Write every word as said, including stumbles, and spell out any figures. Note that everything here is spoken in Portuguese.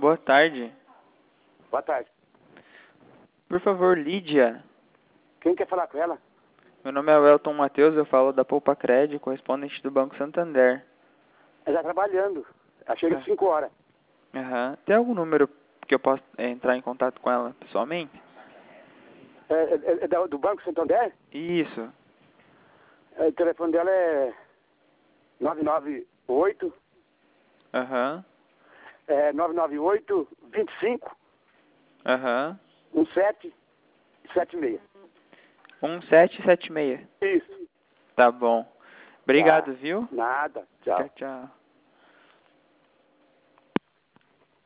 boa tarde. Boa tarde. Por favor, Lídia. Quem quer falar com ela? Meu nome é Welton Matheus, eu falo da Poupa Cred, correspondente do Banco Santander. Ela está trabalhando. Ela chega Ah. às cinco horas. Aham. Tem algum número que eu possa é, entrar em contato com ela pessoalmente? É, é, é da- do Banco Santander? Isso. É, o telefone dela é nove nove oito, Aham. é, nove nove oito, vinte e cinco, Aham. sete sete seis. um sete sete seis. Isso. Tá bom. Obrigado, Tá. viu? Nada. Tchau. Tchau, tchau.